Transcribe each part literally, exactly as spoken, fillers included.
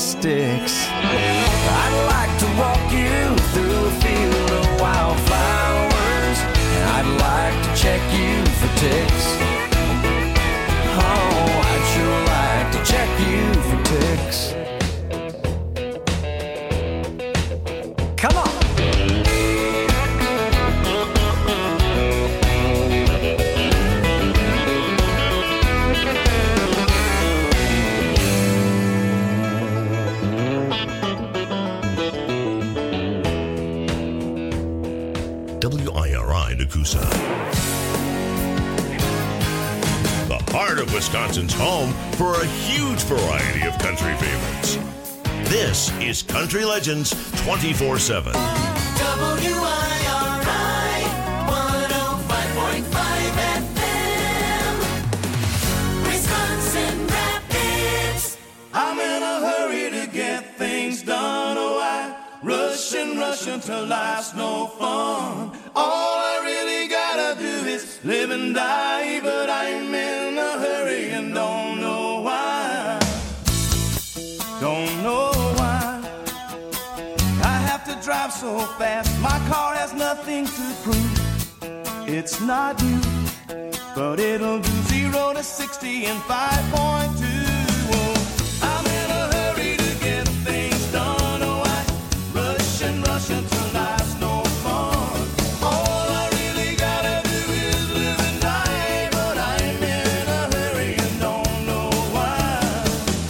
sticks. I'd like to walk you through a field of wildflowers, and I'd like to check you for ticks. Oh, I'd sure like to check you for ticks. Come on. W I R I Nakusa. The heart of Wisconsin's home for a huge variety of country favorites. This is Country Legends twenty-four seven. W I R I one oh five point five F M, Wisconsin Rapids. I'm in a hurry to get things done. Oh, I rush and rush until life's no fun. All I really gotta do is live and die, but I'm in a hurry and don't know why. Don't know why I have to drive so fast. My car has nothing to prove. It's not new, but it'll do zero to sixty in five point two. I'm in a hurry to get things done. Oh, I rush and rush until life's no fun. All I really gotta do is live and die, but I'm in a hurry and don't know why.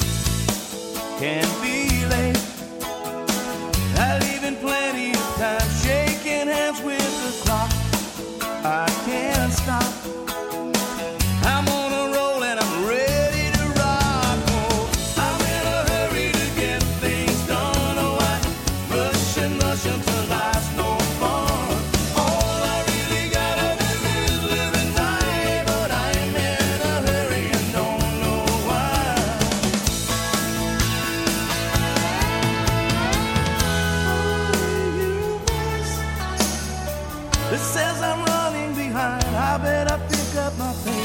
Can't be late. I leave in plenty of time, shaking hands with the clock. I can't stop. I'm on a roll and I'm ready to rock. Oh, I'm in a hurry to get things done. Oh, I rush and rush until life's no fun. All I really gotta do is live and die, but I'm in a hurry and don't know why. It says I'm running behind. I better pick up my pace.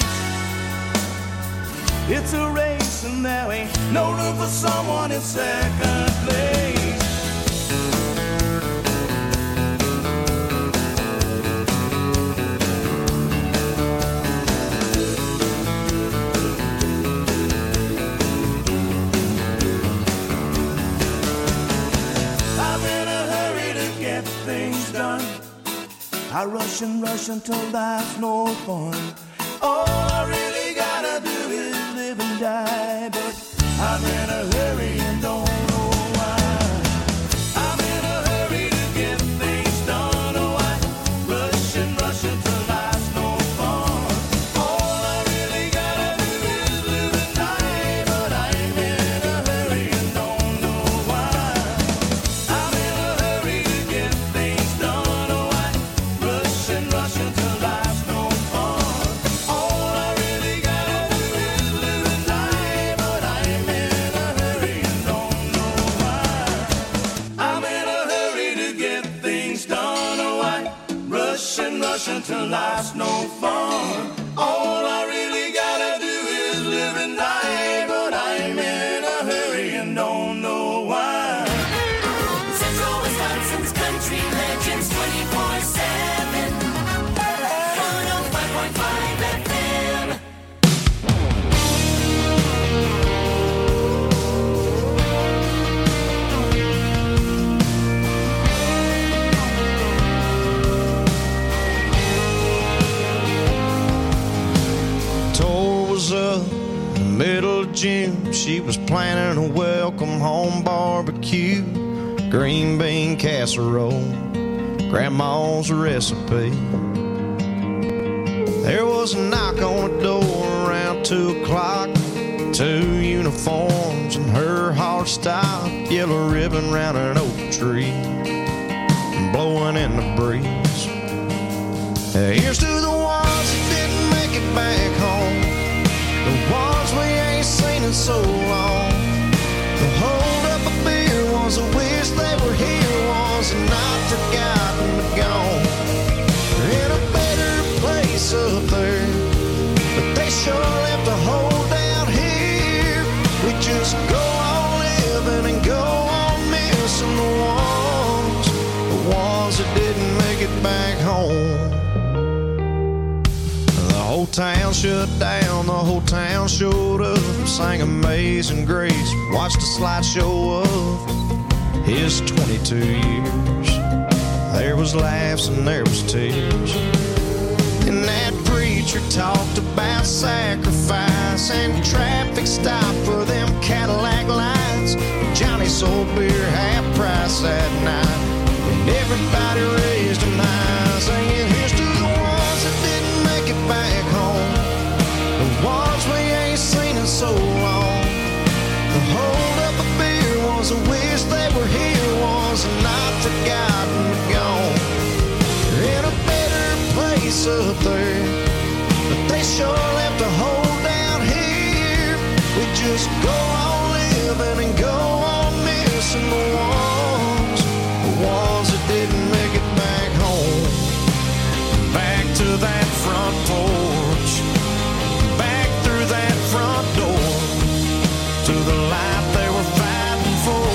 It's a race and there ain't no room for someone in second place. I'm in a hurry to get things done. I rush and rush until life's no fun. All I really gotta do is live and die, but I'm in a hurry and don't know why. I'm in a hurry to get things done. Oh, I rush and rush until life's no fun. All I really gotta do is live and die, but I'm in a hurry and don't know why. I'm in a hurry to get things done. Oh, I rush and rush until life's no fun. All I really gotta do is live and die, but I'm in a hurry and don't know why. I'm in a hurry to get things done. Oh, I rush and rush until life's no fun. All I really gotta do is live and die, but I'm in a hurry and don't know why. Central Wisconsin's Country Legends twenty-four seven, one oh five point five F M. Tour was up in the middle of June. She was planning a welcome home barbecue, green bean casserole, grandma's recipe. There was a knock on the door around two o'clock. Two uniforms and her heart stopped, yellow ribbon round an oak tree, blowing in the breeze. Here's to the ones that didn't make it back home, the ones we ain't seen in so long. The hold up a beer was a wish they were here, was not forgotten but gone. They're in a better place up there, but they sure left a hole down here. We just go on living and town shut down, the whole town showed up, sang Amazing Grace, watched a slideshow of his twenty-two years. There was laughs and there was tears. And that preacher talked about sacrifice and traffic stop for them Cadillac lights. Johnny sold beer half price that night, and everybody raised them high, singing, here's to the ones that didn't make it back home, the ones we ain't seen in so long. The hold up a beer was a wish they were here, was a not forgotten but gone. They're in a better place up there, but they sure left a hole down here. We just go on living and go on missing the ones, the ones that didn't make it back home. Back to that front porch, back through that front door, to the life they were fighting for.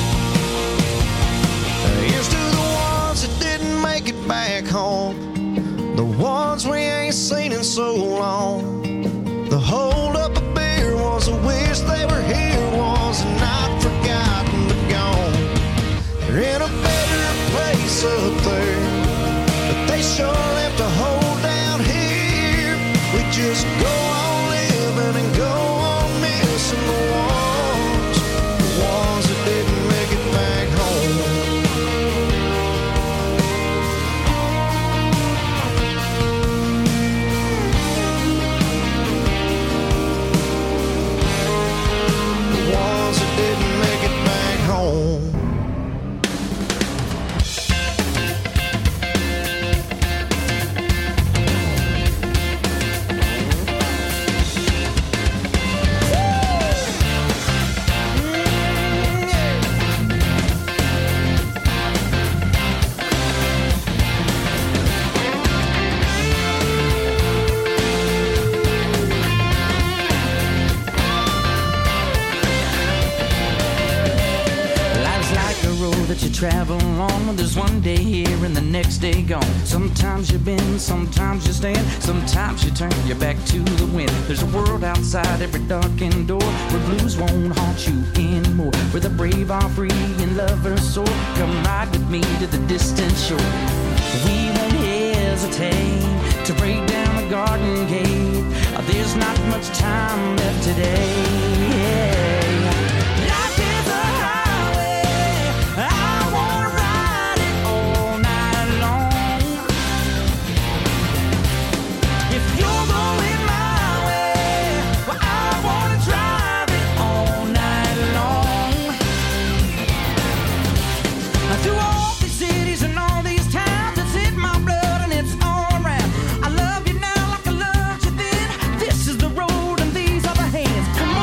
Here's to the ones that didn't make it back home, the ones we ain't seen in so long. The hold up a beer was a wish they were here, was not forgotten but gone. They're in a better place up there, but they sure left a hole down here. We just go on living and go on missing the ones, the ones that didn't make it back home. Didn't make it back home. That you travel along, there's one day here and the next day gone. Sometimes you bend, sometimes you stand, sometimes you turn your back to the wind. There's a world outside every darkened door, where blues won't haunt you anymore, where the brave are free and lovers soar. Come ride with me to the distant shore. We won't hesitate to break down the garden gate. There's not much time left today. Life is a highway, I wanna ride it all night long. If you're going my way, well, I wanna drive it all night long. Through all these cities and all these towns, it's in my blood and it's all around. I love you now like I loved you then. This is the road and these are the hands. Come on.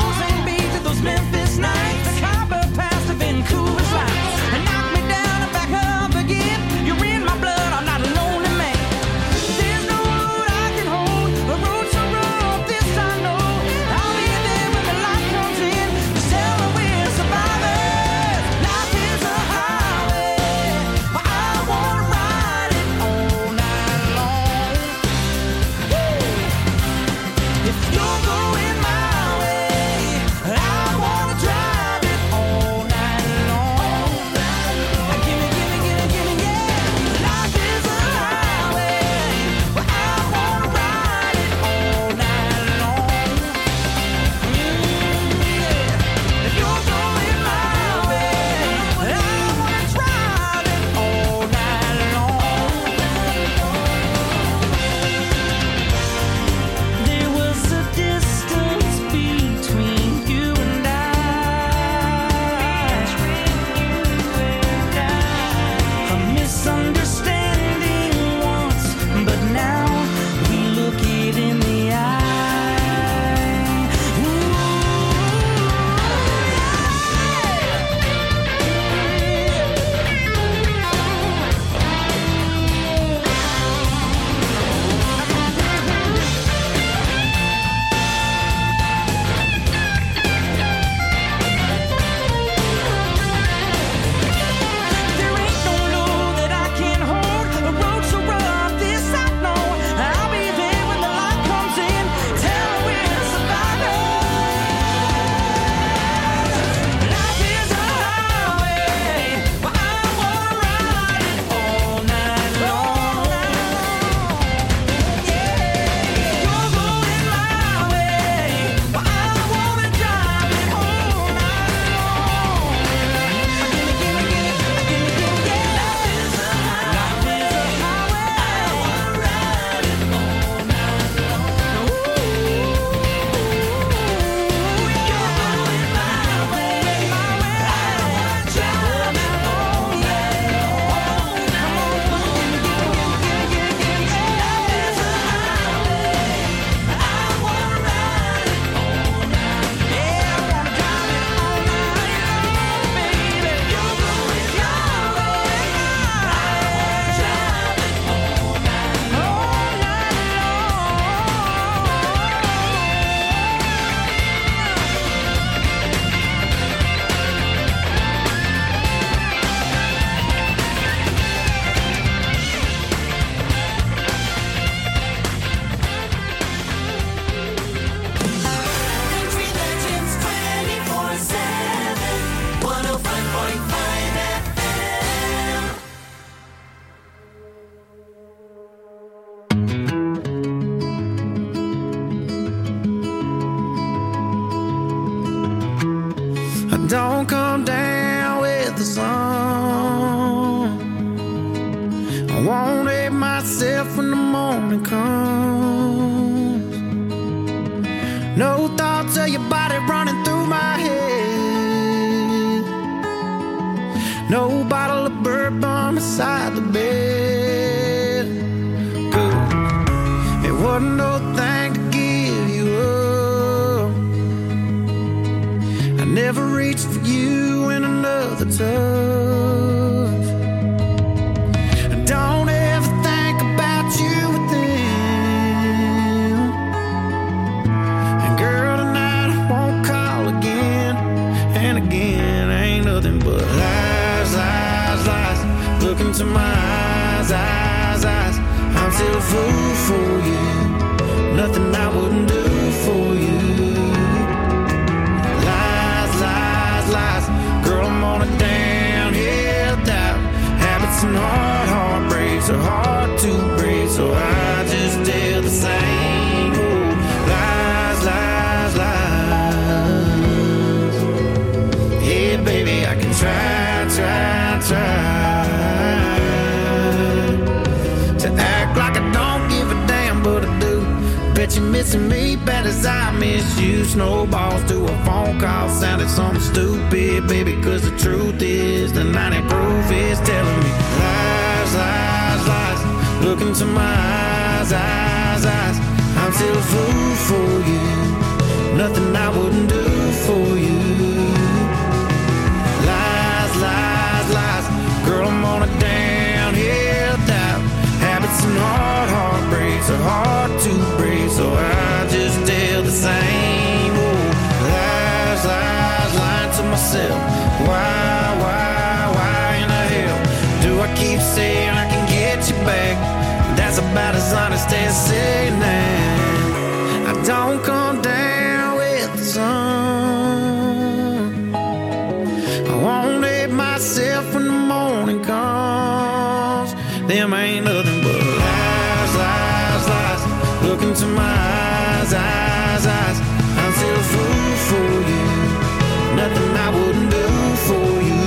Don't come down with the sun. I won't hate myself when the morning comes. No thoughts of your body running through my head. No bottle of bourbon beside the bed. Good. It wasn't no thing to give you up. I never reached for you in another touch. Don't ever think about you with them. And girl, tonight I won't call again. And again, ain't nothing but lies, lies, lies. Look into my eyes, eyes, eyes. I'm still a fool for you. Nothing I wouldn't do for you. Lies, lies, lies. Girl, I'm on a downhill dive. Habits and hard heartbreaks are hard to break, so I just tell the same old lies, lies, lies. Yeah, baby, I can try, try, try to act like I don't give a damn, but I do. Bet you're missing me bad as I miss you. Snowballs to a phone call sounded something stupid, baby, cause the truth is the ninety proof is telling me lies, lies, lies. Look into my eyes, eyes, eyes. I'm still a fool for you. Nothing I wouldn't do for you. Lies, lies, lies. Girl, I'm on a downhill dive. Habits and hard heartbreaks are hard to break, so I just tell the same old lies, lies, lying to myself. Why, why, why in the hell do I keep saying I can get you back? That's about as honest as saying that I don't come down with the sun. I won't hate myself when the morning comes. Them ain't nothing but lies, lies, lies. Look into my eyes, eyes, eyes. I'm still a fool for you. Nothing I wouldn't do for you.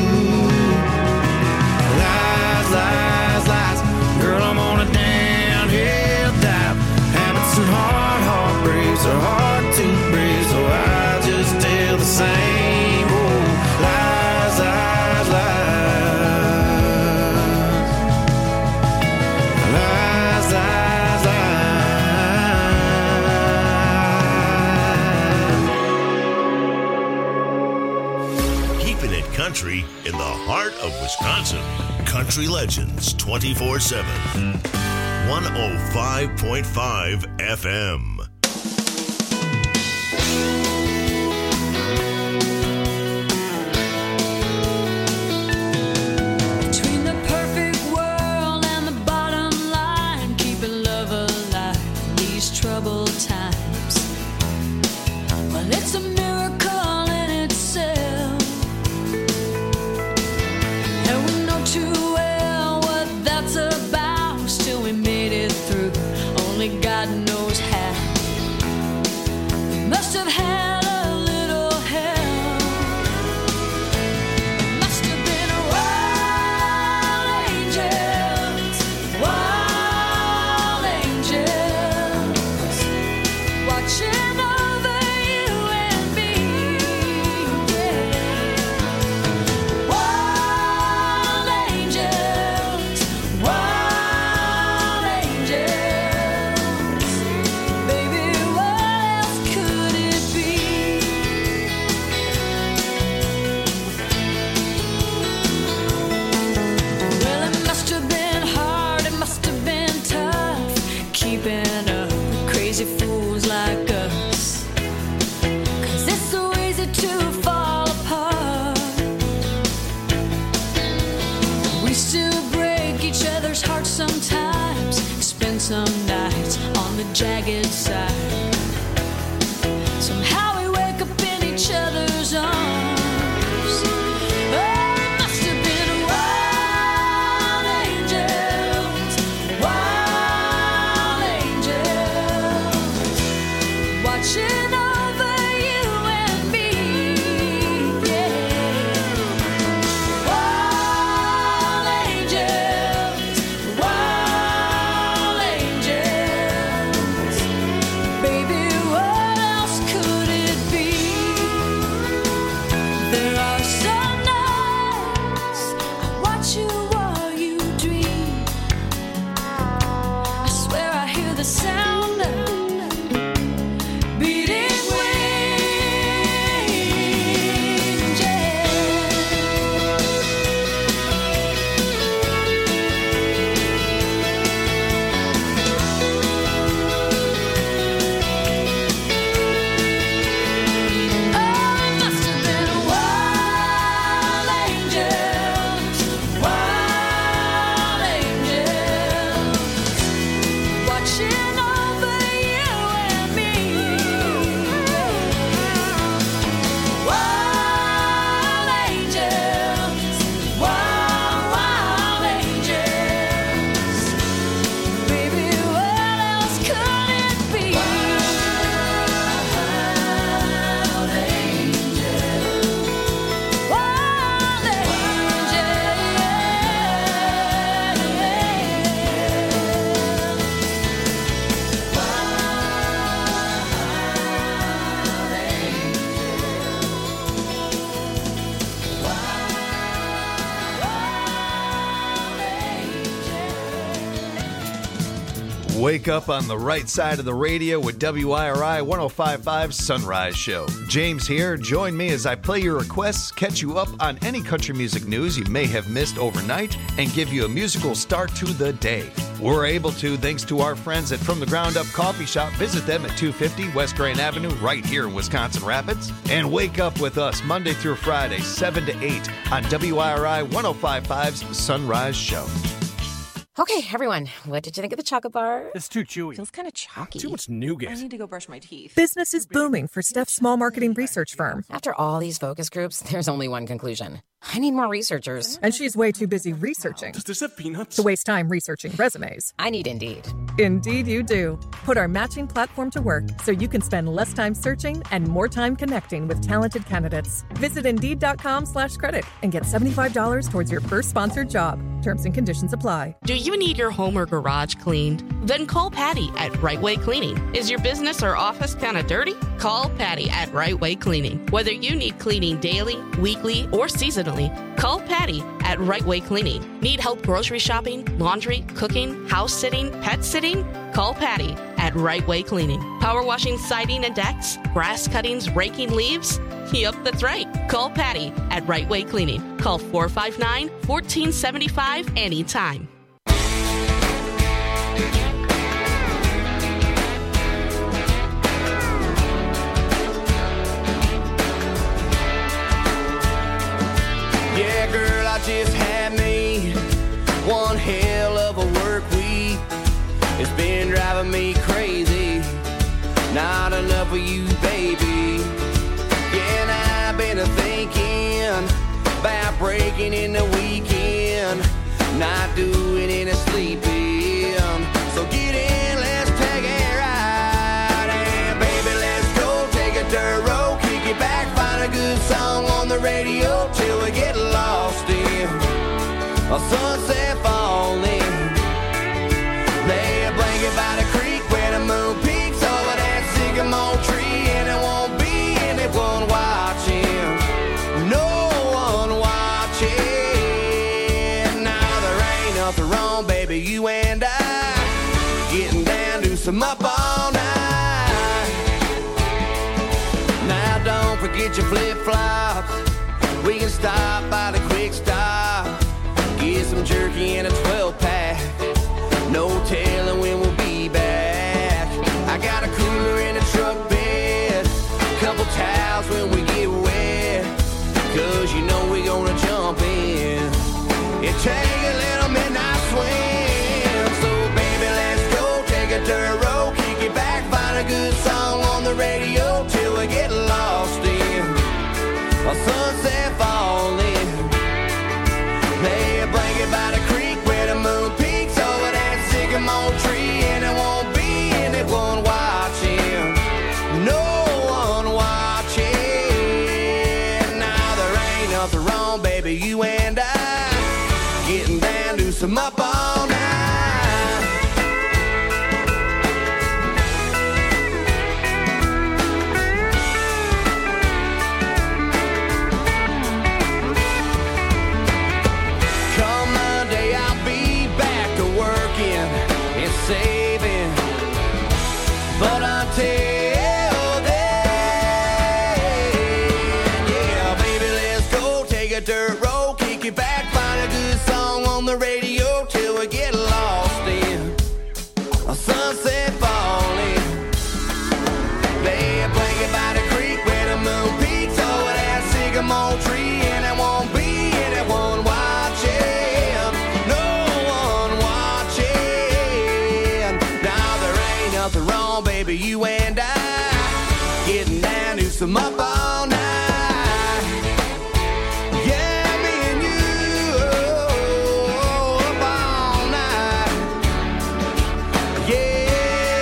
Lies, lies, lies. Girl, I'm on a downhill dive. Habits and hard heartbreaks are hard to break, so I just tell the same old lies, lies, lies. Lies, lies, lies. Keeping it country in the heart of Wisconsin. Country Legends twenty-four seven. one oh five point five F M. Between the perfect world and the bottom line, keeping love alive in these troubled times. Well, it's a miracle in itself, and we know too well what that's about. Still, we made it through. Only God knows how. We must have had a little help. Must have been wild angels, wild angels, watching over you and me. Yeah. Wild angels, wild angels. Baby, what else could it be? Well, it must have been hard, it must have been tough, keeping up with crazy fools like us. 'Cause it's so easy to fall apart. We still break each other's hearts sometimes, spend some nights on the jagged side. Somehow we wake up in each other's arms. Oh, it must have been wild angels, wild angels, watching over you and me. Yeah. ground, beating wings, yeah. Oh, it must have been wild angels, wild angels, watching over you and me. Wild angels, wild, wild angels. Baby, what else could it be? Wild angels, wild Wake up on the right side of the radio with W I R I one oh five point five Sunrise Show. James here. Join me as I play your requests, catch you up on any country music news you may have missed overnight, and give you a musical start to the day. We're able to thanks to our friends at From the Ground Up Coffee Shop. Visit them at two fifty West Grand Avenue right here in Wisconsin Rapids. And wake up with us Monday through Friday, seven to eight on W I R I one oh five point five's Sunrise Show. Okay, everyone, what did you think of the chocolate bar? It's too chewy. Feels kind of chalky. Too much nougat. I need to go brush my teeth. Business is booming for Steph's small marketing research firm. After all these focus groups, there's only one conclusion. I need more researchers. And she's way too busy researching Does this have peanuts? to waste time researching resumes. I need Indeed. Indeed you do. Put our matching platform to work so you can spend less time searching and more time connecting with talented candidates. Visit Indeed.com slash credit and get seventy-five dollars towards your first sponsored job. Terms and conditions apply. Do you need your home or garage cleaned? Then call Patty at Right Way Cleaning. Is your business or office kind of dirty? Call Patty at Right Way Cleaning. Whether you need cleaning daily, weekly, or seasonally, call Patty at Right Way Cleaning. Need help grocery shopping, laundry, cooking, house sitting, pet sitting? Call Patty at Right Way Cleaning. Power washing siding and decks, grass cuttings, raking leaves? Yep, that's right. Call Patty at Right Way Cleaning. Call four five nine, one four seven five anytime. Yeah, girl, I just had me one hell of a work week. It's been driving me crazy. Not enough of you, baby. Yeah, and I've been thinking about breaking in the weekend, not doing any sleeping. So get in, let's take a ride. And baby, let's go take a dirt road, kick it back, find a good song on the radio till we get lost in a sunset falling. Lay a blanket by the creek where the moon peaks over that sycamore tree, and it won't be anyone watching, no one watching. Now there ain't nothing wrong, baby, you and I getting down to some up all night. Now don't forget your flip-flops. We can stop by the quick stop, get some jerky and a twelve pack. No telling when we'll be back. I got a cooler in the truck bed, couple towels when we get wet, cause you know we gonna jump in and take a little midnight swim. So baby, let's go take a dirt road, kick it back, find a good song on the radio till we get lost in a sunset falling. Lay a blanket by the creek where the moon peaks over that sycamore tree, and it won't be anyone watching, no one watching. Now there ain't nothing wrong, baby, you and I getting down to some up all night. Come Monday, I'll be back to working and saving till then. Yeah, baby, let's go. Take a dirt road, kick it back, find a good song on the radio till we get lost in a sunset falling. Lay a blanket by the creek where the moon peaks over that sycamore tree, and it won't be anyone watching, no one watching. Now there ain't nothing wrong, baby, you and I getting down to some up all night. Yeah, me and you up all night. Yeah.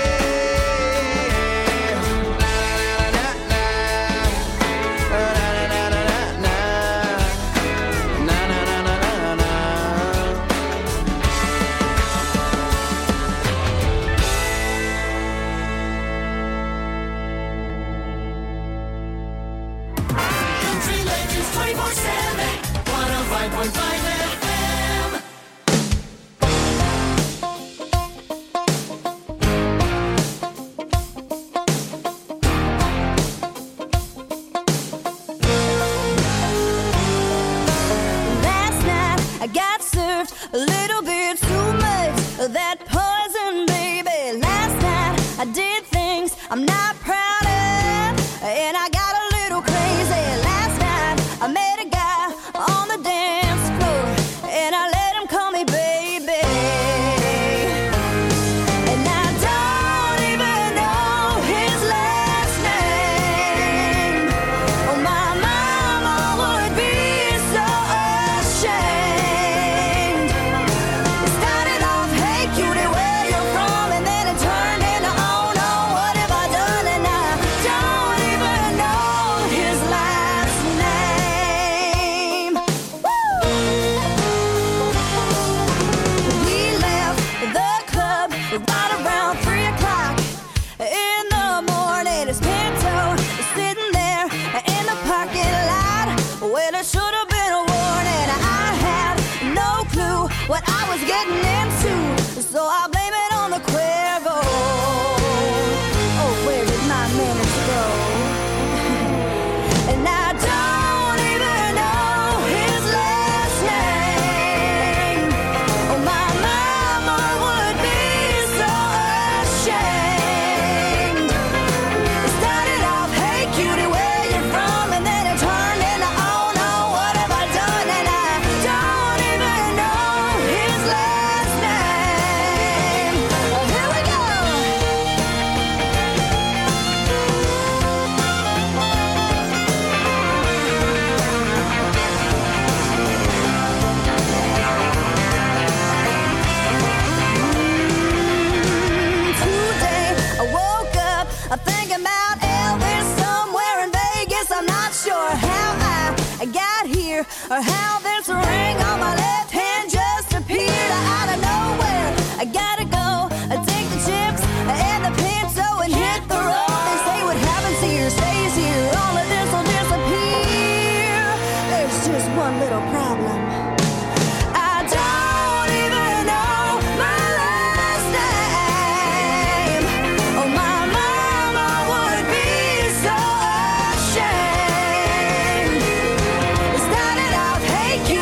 Country Legends twenty-four seven, one oh five point five F M. Last night I got served a little bit too much of that poison, baby. Last night I did things I'm not proud of, and I got a little crazy. Last night I met a guy on the dance floor, and I let him call me baby. And I don't even know his last name. Oh, my mama would be so ashamed. It started off, hey cutie, where you from? And then it turned into, oh no, what have I done? And I don't even know his last name. Woo! We left the club right around three o'clock in the morning. His Pinto was sitting there in the parking lot. Well, it should have been a warning. I had no clue what I was getting into, so I blame it on the Cuervo. Oh, where did my manners go? And I don't even know his last name. Oh, my mama would be so ashamed. It started off, hey cutie, where you from? And then it turned into, oh no, what have I done? And I don't even know his last name. Well, here we go. Today I woke up thinking about Elvis somewhere in Vegas. I'm not sure how I got here or how this ring on my left hand just appeared out of nowhere. I gotta go take the chips and the Pinto and hit the road. They say what happens here stays here. All of this will disappear. There's just one little problem. I don't even know my last name. Oh, my mama would be so ashamed. It started off, hey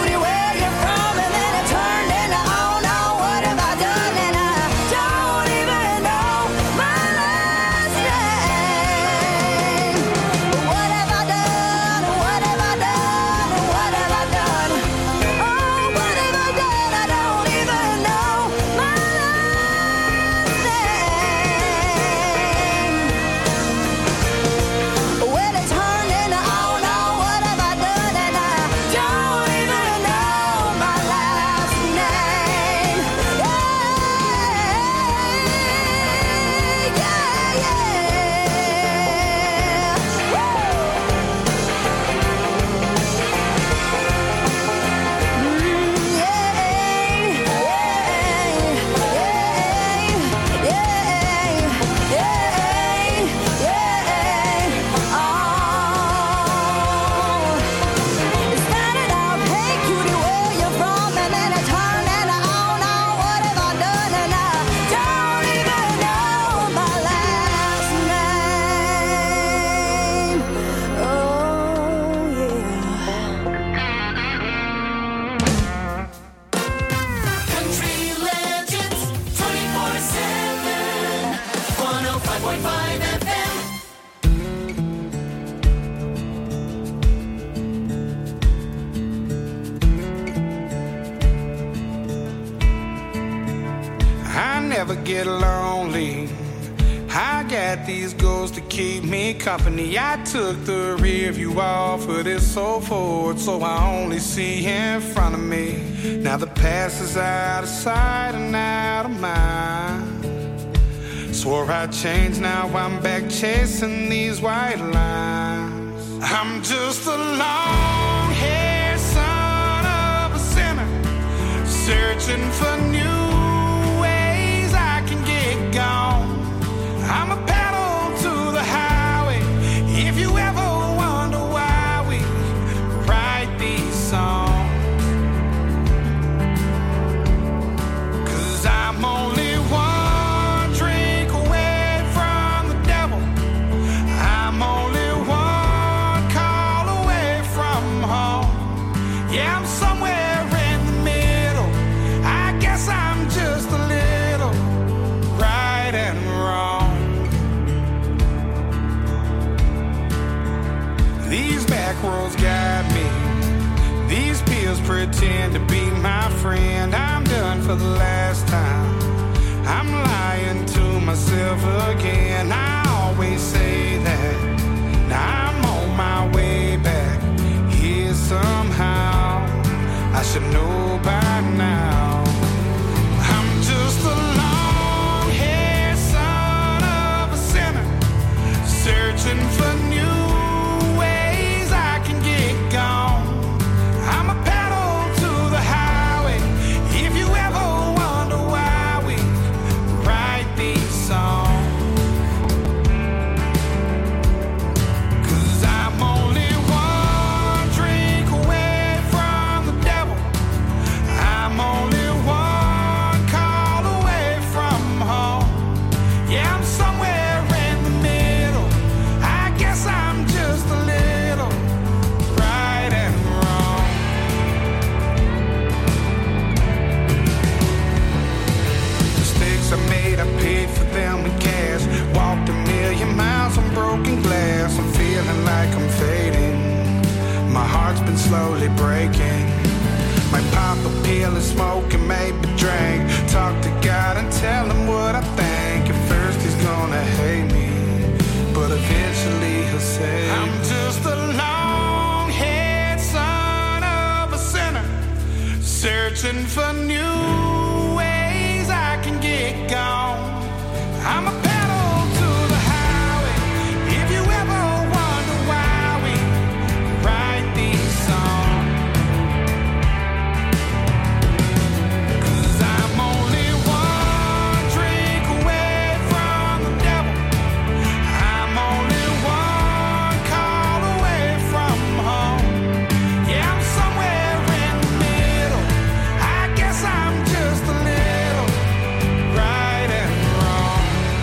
five point five F M. I never get lonely. I got these goals to keep me company. I took the rear view off of this so forward, so I only see in front of me. Now the past is out of sight and out of mind. Swore I'd change, now I'm back chasing these white lines. I'm just a long-haired son of a sinner, searching for new ways I can get gone. I'm a pedal to the highway. If you ever wonder why we write these songs, 'cause I'm only one drink away from the devil. I'm only one call away from home. Yeah, I'm somewhere in the middle. I guess I'm just a little right and wrong. These back roads guide me. These pills pretend to be my friend. I'm done for the last time. I'm lying to myself again. I always say that. Now I'm on my way back here somehow. I should know by now. I'm just a long-haired son of a sinner, searching for new gone. I'm a pedal to the highway. If you ever wonder why we write these songs, 'cause I'm only one drink away from the devil. I'm only one call away from home. Yeah, I'm somewhere in the middle. I guess I'm just a little right and wrong. Mistakes I made, I paid for them in cash. Walked a million miles on broken glass. I'm feeling like I'm fading. My heart's been slowly breaking. Might pop a pill and smoke and maybe drink. Talk to God and tell him what I think. At first he's gonna hate me, but eventually he'll say I'm just a long-haired son of a sinner, searching for new ways I can get gone. I'm a pedal to the highway. If you ever wonder why we write these songs, 'cause I'm only one drink away from the devil. I'm only one call away from home. Yeah, I'm somewhere in the middle. I guess I'm just a little right and wrong.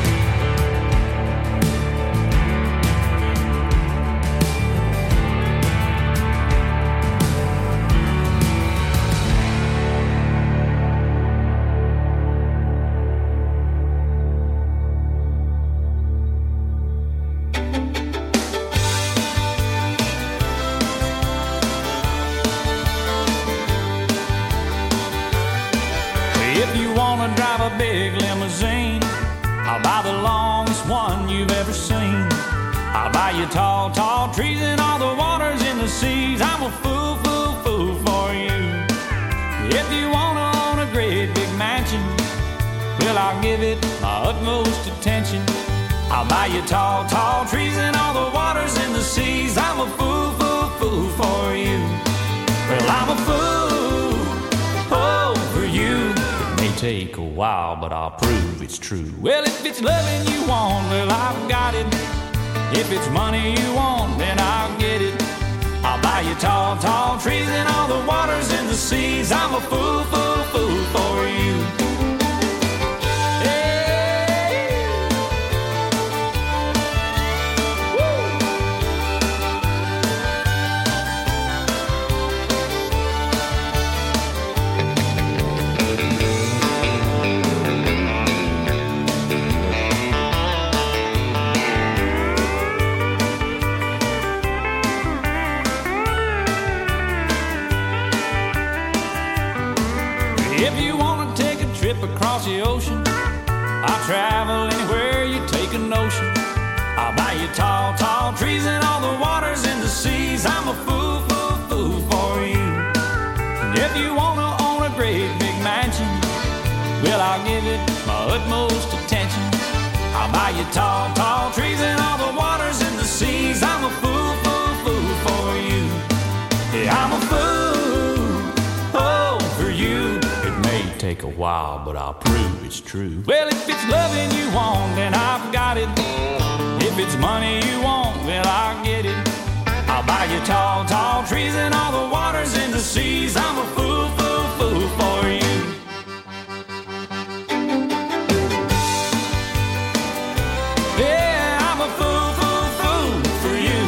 If you wanna drive a big limousine, I'll buy the longest one you've ever seen. I'll buy you tall, tall trees and all the waters in the seas. I'm a fool, fool, fool for you. If you wanna own a great big mansion, well, I'll give it my utmost attention. I'll buy you tall, tall trees and all the waters in the seas. I'm a fool, fool, fool for you. Well, I'm a fool, oh, for you. It may take a while, but I'll prove it's true. Well, if it's loving you want, well, I've got it. If it's money you want, then I'll get it. I'll buy you tall, tall trees and all the waters in the seas. I'm a fool, fool, fool for you. across the ocean. I'll travel anywhere you take a notion. I'll buy you tall, tall trees and all the waters in the seas. I'm a fool, fool, fool for you. And if you wanna own a great big mansion, well, I'll give it my utmost attention. I'll buy you tall, tall trees and all the waters in the seas. I'm a fool, fool, fool for you. Yeah, I'm a fool, oh, for you. It may take a while, but I'll prove it's true. Well, if it's loving you want, then I've got it. If it's money you want, well, I'll get it. I'll buy you tall, tall trees and all the waters in the seas. I'm a fool, fool, fool for you. Yeah, I'm a fool, fool, fool for you.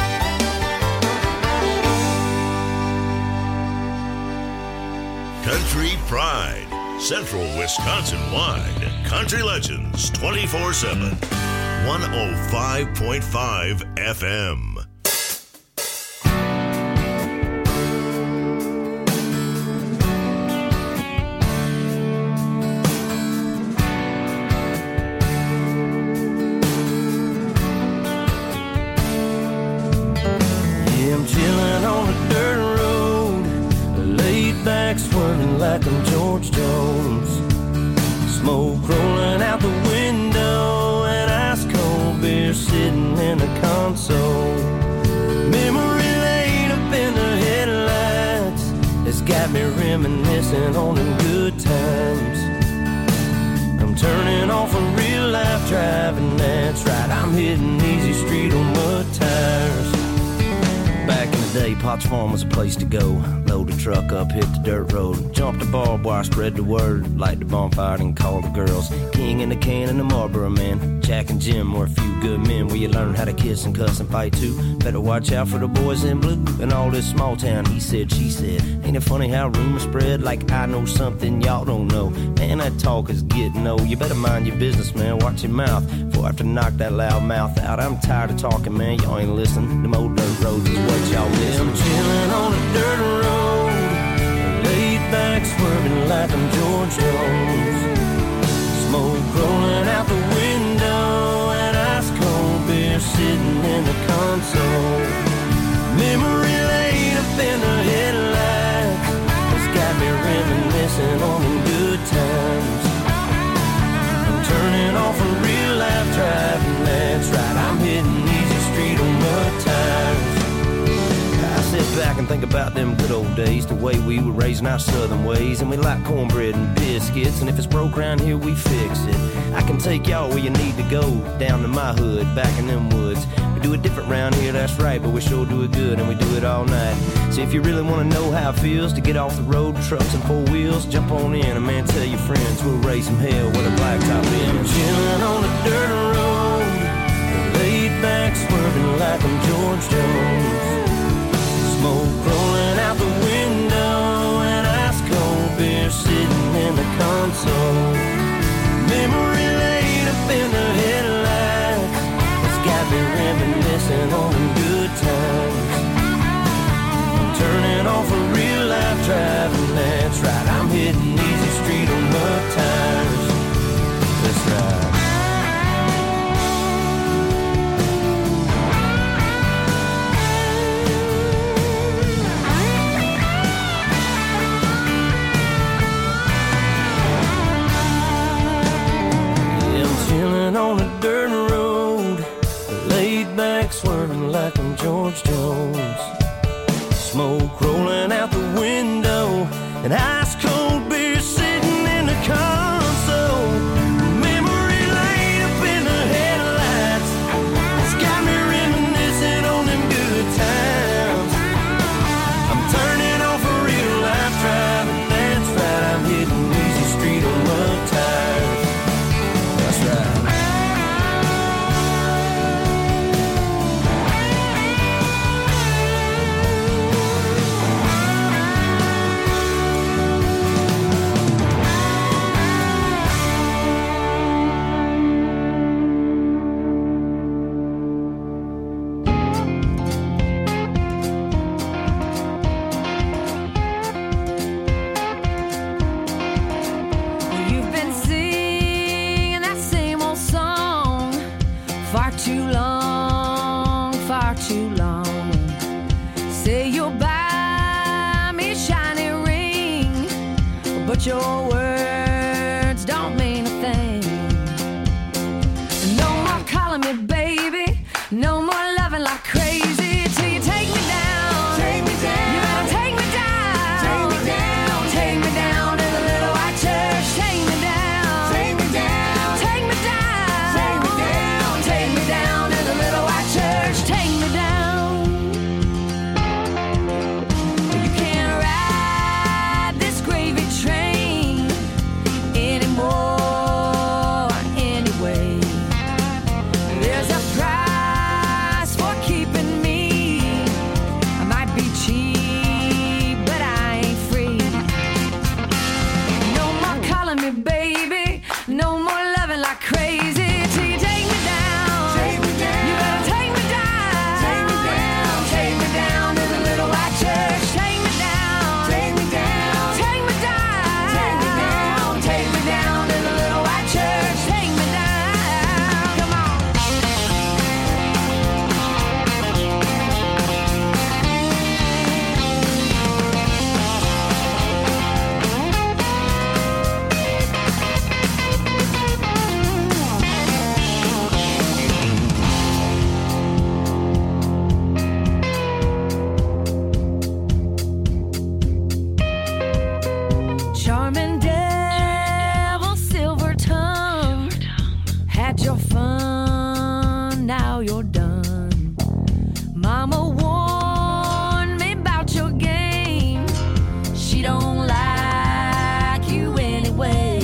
Country Pride, Central Wisconsin-wide. Country Legends, twenty-four seven. one oh five point five F M. Yeah, I'm chilling on a dirt road, laid back swerving like I'm George Jones. Smoke rolling out the window and ice cold beer sitting in the console. Memory lane up in the headlights has got me reminiscing on them good times. I'm turning off a real life driving, that's right, I'm hitting easy street on mud tires. Back in the day, Potts Farm was a place to go. Load the truck up, hit the dirt road. Jump the barbed wire, spread the word. Light the bonfire and call the girls. King in the can and the Marlboro man. Jack and Jim were a few good men where you learn how to kiss and cuss and fight too. Better watch out for the boys in blue. And all this small town, he said, she said. Ain't it funny how rumors spread like I know something y'all don't know? Man, that talk is getting old. You better mind your business, man. Watch your mouth before I have to knock that loud mouth out. I'm tired of talking, man. Y'all ain't listening. Them old dirt roads is what y'all miss. I'm chilling on a dirt road, laid back swerving like I'm George Jones. Smoke rolling out the window and ice cold beer sitting in the console. Memory lane up in the headlights has got me reminiscing on them good times. I'm turning off a real life driving, that's right, I'm hitting easy street on mud tires. I sit back and think about them good old days, the way we were raising our southern ways. And we like cornbread and biscuits, and if it's broke around here, we fix it. I can take y'all where you need to go, down to my hood, back in them woods. We do it different round here, that's right, but we sure do it good, and we do it all night. So if you really want to know how it feels to get off the road, trucks and four wheels, jump on in, and man, tell your friends we'll raise some hell with a blacktop in. I'm chilling on a dirt road, laid back swerving like I'm George Jones. Smoke rolling out the window and ice cold beer sitting in the console. Memory lane up in the headlights has got me reminiscing on them good times. I'm turning off a real life driving, that's right, I'm hitting easy street on mud tires. That's right. On a dirt road, laid back swerving like I'm George Jones. Smoke rolling out the window and ice cold beer sitting in the console. Memory lane up in the headlights, it's got me reminiscing on them good times. I'm turning off a real life driving, that's right, I'm hitting easy street on mud tires. That's right. far too long, far too long. Say you'll buy me a shiny ring, but your words don't mean a thing. No more calling me baby, no more loving like crazy till you take me down. Take me down. You better take me down. Take me down. Take me down to the little white church. Take me down. Take me down. Take me down. Take me down. Take me down to the little white church. Take me down. You can't ride this gravy train anymore anyway. There's a price for keeping me. I might be cheap, but I ain't free. No more calling me baby, no more loving like crazy till you take me down. Take me down. You better take me down. Take me down. Take me down to the little white church. Take me down. Take me down. Take me down. Take me down. Take me down to the little white church. Take me down. Come on. Charming devil, silver tongue, had your fun, now you're done. Mama warned me about your game, she don't like you anyway.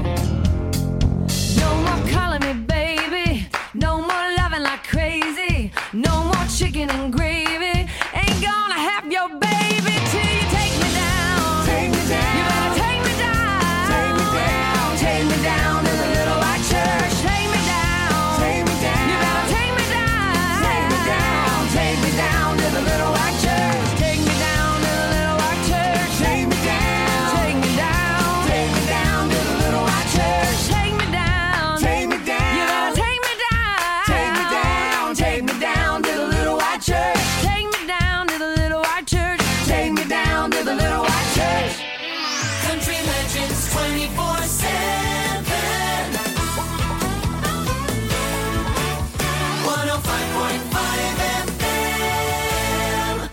No more calling me baby, no more loving like crazy, no more chicken and gravy, ain't gonna have your baby till you take me down. Take me down. You better take me down. Take me down. Take me down to the little white church. Take me down. Take me down. You better take me down. Take me down. Take me down to the little white church. Take me down to the little white church. Take me down. Take me down. Take me down to the little white church. Take me down. Take me down. You better take me down. Take me down. Take me down to the little white church. Take me down to the little white church. Take me down to the little white church. Country Legends twenty-four seven. one oh five point five F M.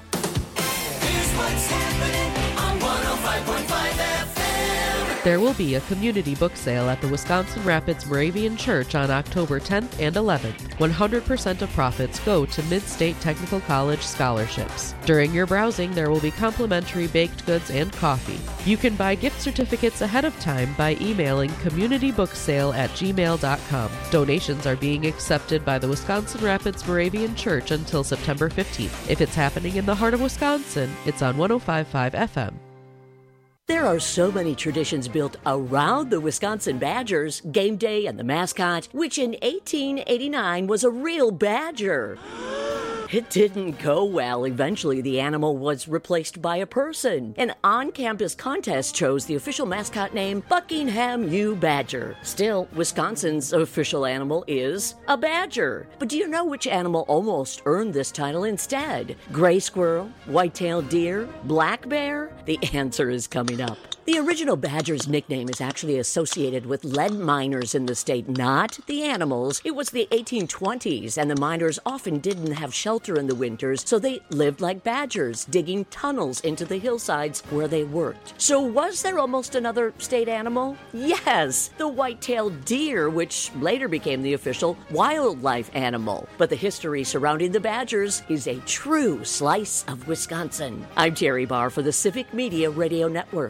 Here's what's happening on one oh five point five F M. There will be a community book sale at the Wisconsin Rapids Moravian Church on October tenth and eleventh. one hundred percent of profits go to Mid-State Technical College scholarships. During your browsing, there will be complimentary baked goods and coffee. You can buy gift certificates ahead of time by emailing communitybooksale at gmail dot com. Donations are being accepted by the Wisconsin Rapids Moravian Church until September fifteenth. If it's happening in the heart of Wisconsin, it's on one oh five point five F M. There are so many traditions built around the Wisconsin Badgers, game day and the mascot, which in eighteen eighty-nine was a real badger. It didn't go well. Eventually, the animal was replaced by a person. An on-campus contest chose the official mascot name Buckingham U. Badger. Still, Wisconsin's official animal is a badger. But do you know which animal almost earned this title instead? Gray squirrel, white-tailed deer, black bear? The answer is coming up. The original badger's nickname is actually associated with lead miners in the state, not the animals. It was the eighteen twenties, and the miners often didn't have shelter in the winters, so they lived like badgers, digging tunnels into the hillsides where they worked. So was there almost another state animal? Yes, the white-tailed deer, which later became the official wildlife animal. But the history surrounding the badgers is a true slice of Wisconsin. I'm Terry Barr for the Civic Media Radio Network.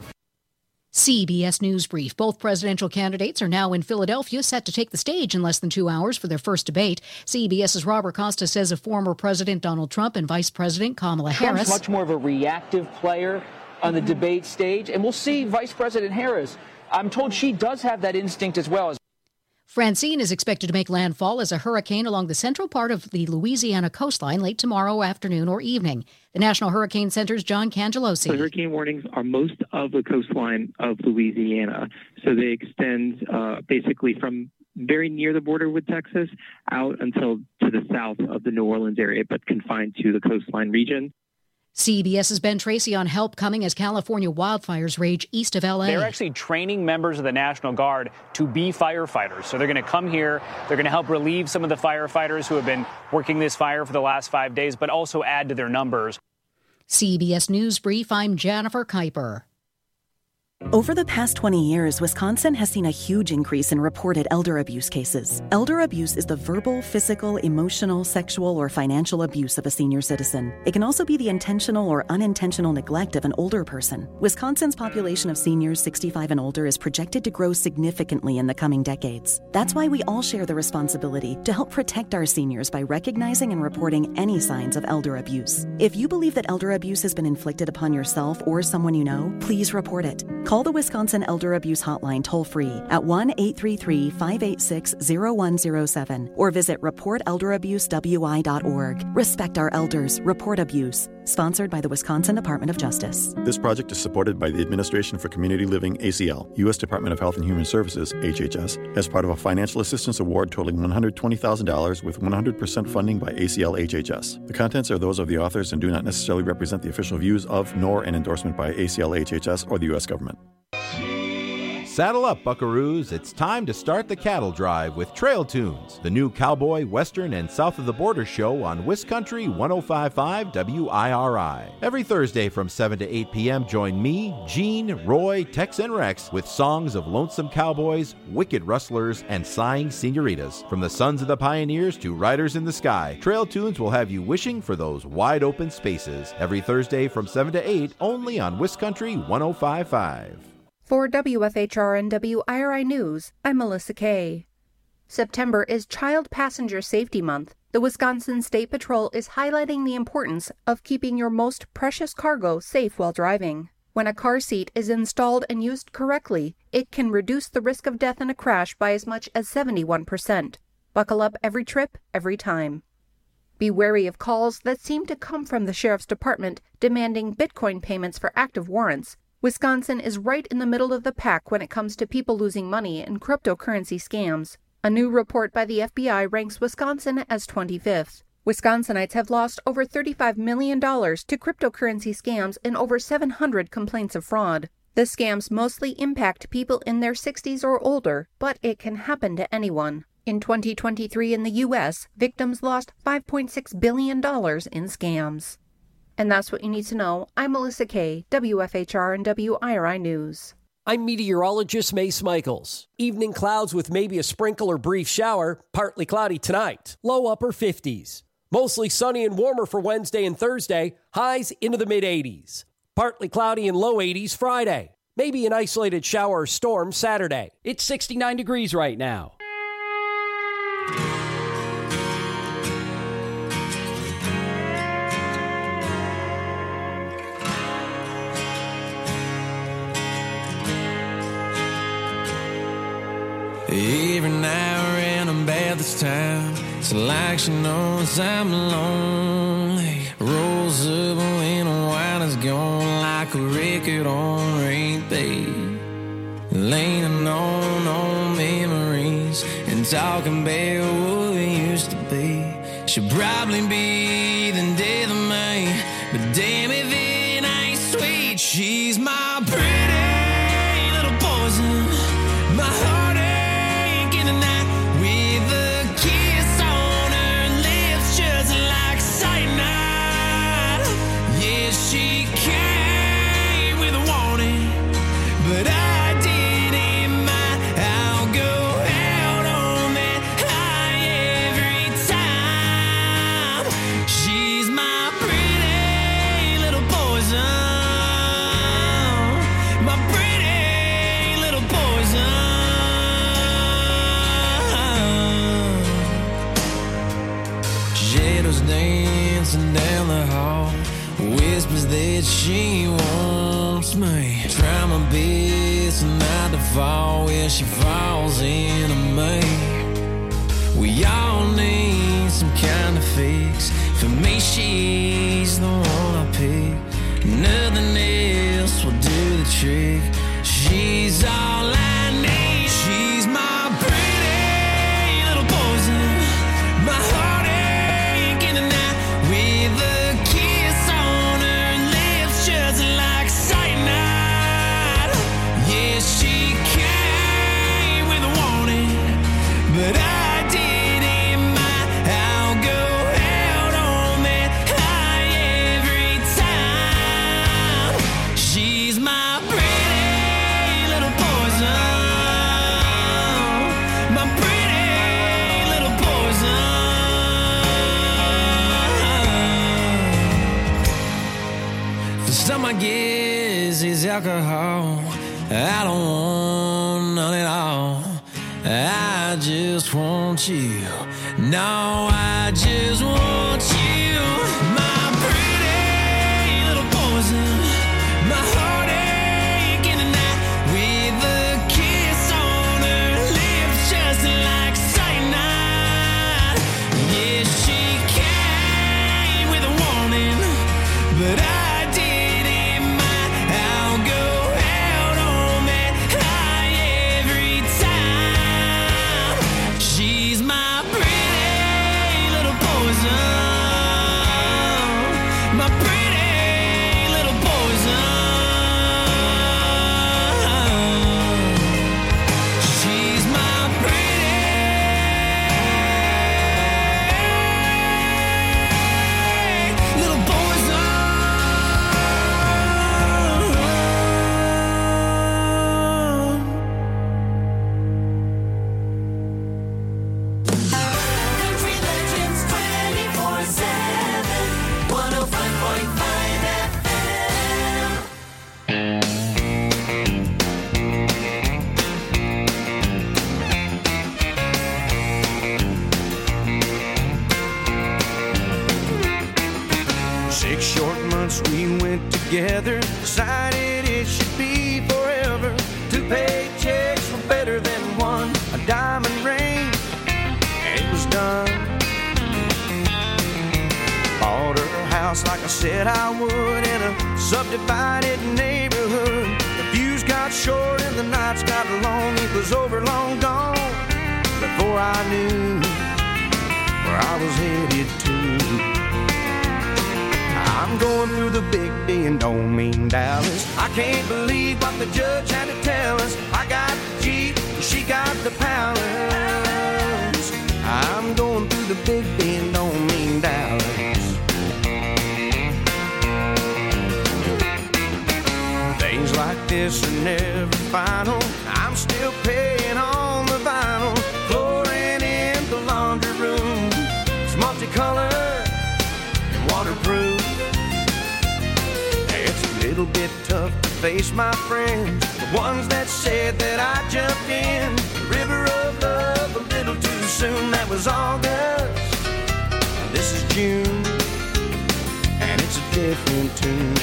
C B S News Brief. Both presidential candidates are now in Philadelphia, set to take the stage in less than two hours for their first debate. CBS's Robert Costa says of former President Donald Trump and Vice President Kamala Harris. Trump's much more of a reactive player on the debate stage, and we'll see Vice President Harris. I'm told she does have that instinct as well. Francine is expected to make landfall as a hurricane along the central part of the Louisiana coastline late tomorrow afternoon or evening. The National Hurricane Center's John Cangelosi. The hurricane warnings are most of the coastline of Louisiana, so they extend uh, basically from very near the border with Texas, out until to the south of the New Orleans area, but confined to the coastline region. CBS's Ben Tracy on help coming as California wildfires rage east of L A. They're actually training members of the National Guard to be firefighters. So they're going to come here. They're going to help relieve some of the firefighters who have been working this fire for the last five days, but also add to their numbers. C B S News Brief, I'm Jennifer Kuiper. Over the past twenty years, Wisconsin has seen a huge increase in reported elder abuse cases. Elder abuse is the verbal, physical, emotional, sexual, or financial abuse of a senior citizen. It can also be the intentional or unintentional neglect of an older person. Wisconsin's population of seniors sixty-five and older is projected to grow significantly in the coming decades. That's why we all share the responsibility to help protect our seniors by recognizing and reporting any signs of elder abuse. If you believe that elder abuse has been inflicted upon yourself or someone you know, please report it. Call the Wisconsin Elder Abuse Hotline toll-free at one eight three three, five eight six, zero one zero seven or visit report elder abuse w i dot org. Respect our elders. Report abuse. Sponsored by the Wisconsin Department of Justice. This project is supported by the Administration for Community Living, A C L, U S Department of Health and Human Services, H H S, as part of a financial assistance award totaling one hundred twenty thousand dollars with one hundred percent funding by A C L H H S. The contents are those of the authors and do not necessarily represent the official views of nor an endorsement by A C L H H S or the U S government. Saddle up, buckaroos. It's time to start the cattle drive with Trail Tunes, the new cowboy, western, and south of the border show on Wiscountry one oh five point five W I R I. Every Thursday from seven to eight p.m., join me, Gene, Roy, Tex, and Rex with songs of lonesome cowboys, wicked rustlers, and sighing senoritas. From the sons of the pioneers to riders in the sky, Trail Tunes will have you wishing for those wide open spaces. Every Thursday from seven to eight, only on Wiscountry one oh five point five. For W F H R and W I R I News, I'm Melissa Kay. September is Child Passenger Safety Month. The Wisconsin State Patrol is highlighting the importance of keeping your most precious cargo safe while driving. When a car seat is installed and used correctly, it can reduce the risk of death in a crash by as much as seventy-one percent. Buckle up every trip, every time. Be wary of calls that seem to come from the Sheriff's Department demanding Bitcoin payments for active warrants. Wisconsin is right in the middle of the pack when it comes to people losing money in cryptocurrency scams. A new report by the F B I ranks Wisconsin as twenty-fifth. Wisconsinites have lost over thirty-five million dollars to cryptocurrency scams and over seven hundred complaints of fraud. The scams mostly impact people in their sixties or older, but it can happen to anyone. In twenty twenty-three in the U S, victims lost five point six billion dollars in scams. And that's what you need to know. I'm Melissa Kay, W F H R and W I R I News. I'm meteorologist Mace Michaels. Evening clouds with maybe a sprinkle or brief shower, partly cloudy tonight. Low upper fifties. Mostly sunny and warmer for Wednesday and Thursday, highs into the mid-eighties. Partly cloudy and low eighties Friday. Maybe an isolated shower or storm Saturday. It's sixty-nine degrees right now. Every now and then about this time, it's like she knows I'm lonely. Rolls up when the wine is gone like a record on repeat. Leaning on old memories and talking about what we used to be. She'll probably be the death of me, but damn if it ain't sweet. She's my pretty little poison, my heart. She came with a warning, but I didn't mind. I'll go out on that high every time. She's my pretty little poison, my pretty little poison. Shadows dancing down the hall, whispers that she wants me. Try my best not to fall where she falls into me. We all need some kind of fix. For me, she's the one I pick. Nothing else will do the trick. She's all I need. She's my pretty is alcohol. I don't want none at all. I just want you. No, I just want you. My pretty little poison. My heartache in the night. With a kiss on her lips just like cyanide. Yeah, she came with a warning, but I together, decided it should be forever. Two paychecks were better than one. A diamond ring, and it was done. Bought her a house like I said I would in a subdivided neighborhood. The fuse got short and the nights got long. It was over, long gone, before I knew where I was headed to. I'm going through the big D and don't mean Dallas. I can't believe what the judge had to tell us. I got the Jeep, she got the palace. I'm going through the big D and don't mean Dallas. Things like this are never final. I'm still paying on the vinyl. Flooring in the laundry room, it's multicolored and waterproof. Little bit tough to face my friends, the ones that said that I jumped in the river of love a little too soon. That was August, this is June, and it's a different tune.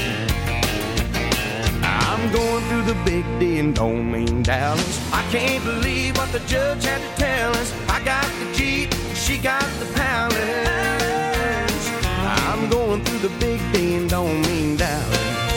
I'm going through the big D and don't mean Dallas. I can't believe what the judge had to tell us. I got the Jeep, she got the palace. I'm going through the big D and don't mean Dallas.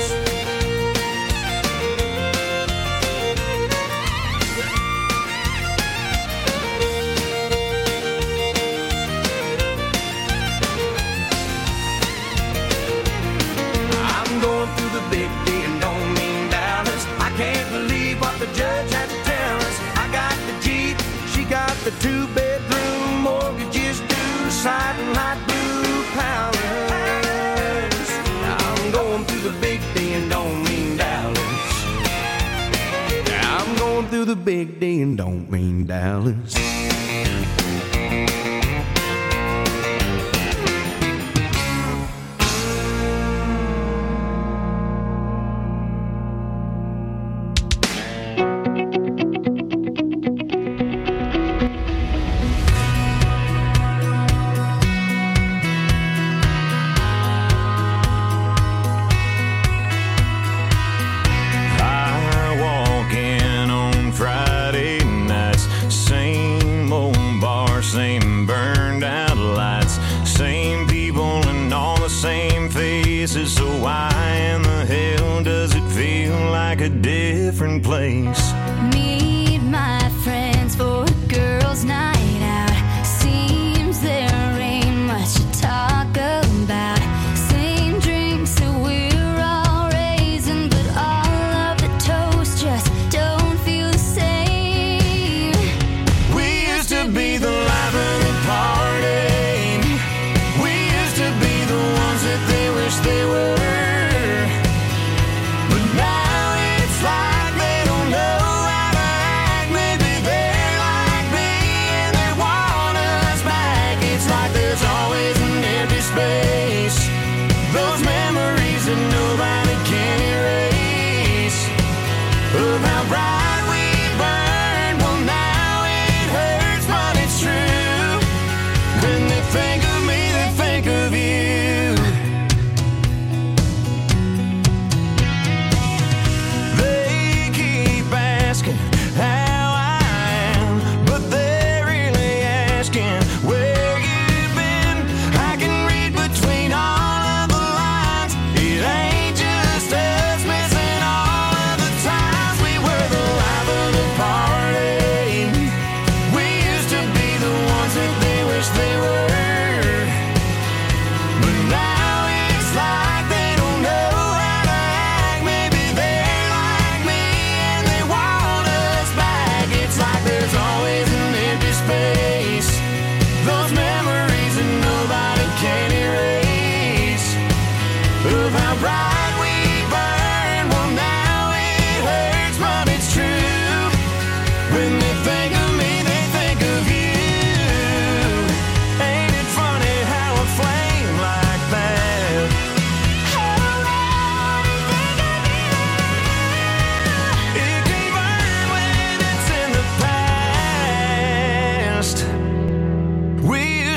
Big D and don't mean Dallas. I can't believe what the judge had to tell us. I got the Jeep, she got the two-bedroom, mortgages due, siding light blue palace. I'm going through the big D and don't mean Dallas. I'm going through the big D and don't mean Dallas. Friday nights, same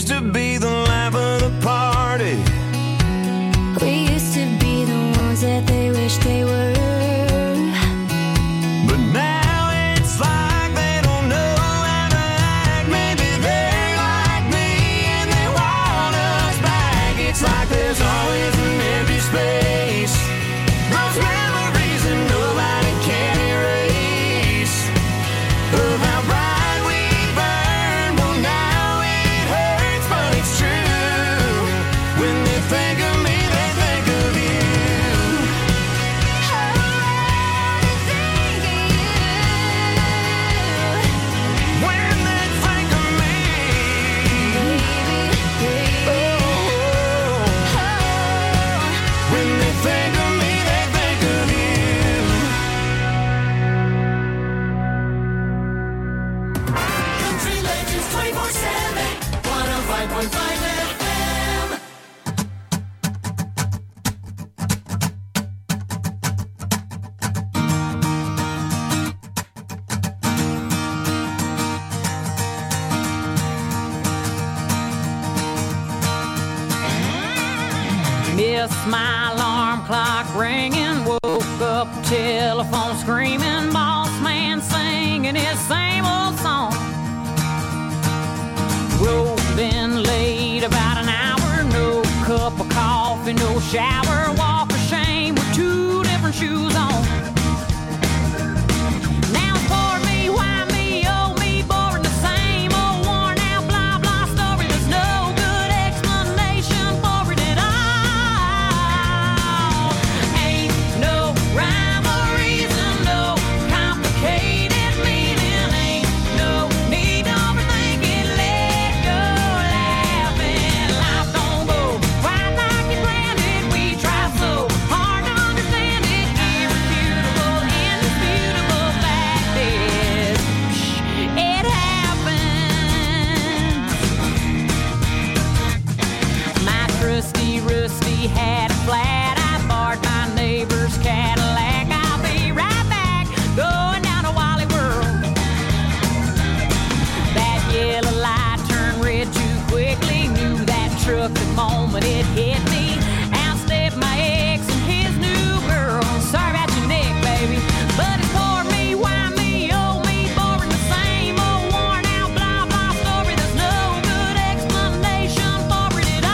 used to be the life of the party. We used to be the ones that they wish they were. But now it's like they don't know how to act. Maybe they're like me and they want us back. It's like there's always an empty space. Those memories that nobody can erase. Of how bright we burn. Well, now it hurts, but it's true. When they think of me, they think of you. When they think of me, oh, when they think of me, they think of you. Country Legends twenty-four seven, one oh five point five F M. Missed my alarm clock ringing, woke up, telephone screaming, boss man singing his same old song. Rolled in late about an hour, no cup of coffee, no shower, walk of shame with two different shoes on. Now it's for me, why me, oh me, boring the same old worn out blah blah story. There's no good explanation for it at all. Ain't no rhyme or reason, no complicated meaning. Ain't no need to overthink it, let go laughing. Life don't go quite like you planned it. We try so hard to understand it. Irrefutable, indisputable fact is, it happens. My trusty rusty had a flat. I borrowed my neighbor's Cadillac. I'll be right back, going down to Wally World. That yellow light turned red too quickly. Knew that truck the moment it hit me. Out stepped my ex and his new girl. Sorry about your neck, baby, but it's for me, why me, oh me, boring the same old worn out blah blah story. There's no good explanation for it at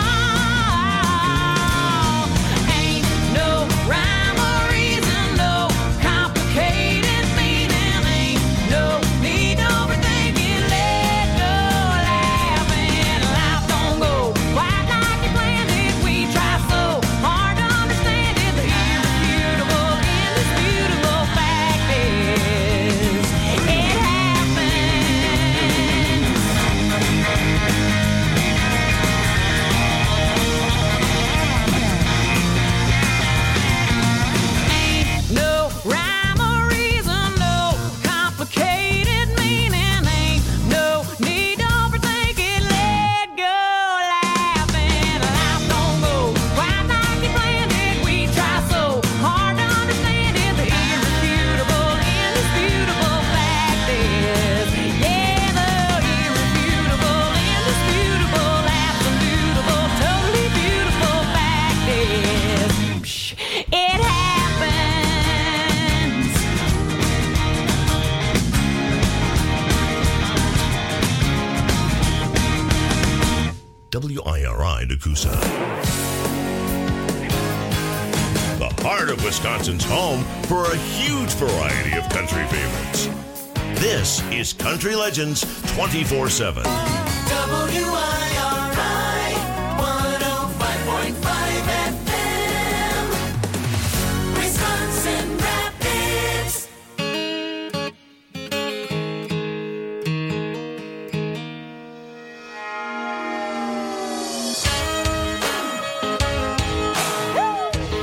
all. Ain't no rhyme or reason, no complicated meaning. Ain't no need to overthink it, let go laughing. Life don't go quite like you planned it. We try so hard to understand it. The irrefutable, indisputable fact is, it happens. Ain't no rhyme or reason, no complicated meaning. Ain't no need to overthink it, let go laughing. Life don't go quite like you planned it. We try so hard to understand it. The irrefutable, indisputable fact is, yeah, the irrefutable, indisputable, absolutable, totally beautiful fact is, psh, it happens. W I R I Nakusa. The heart of Wisconsin's home for a huge variety of country favorites. This is Country Legends twenty-four seven. W I R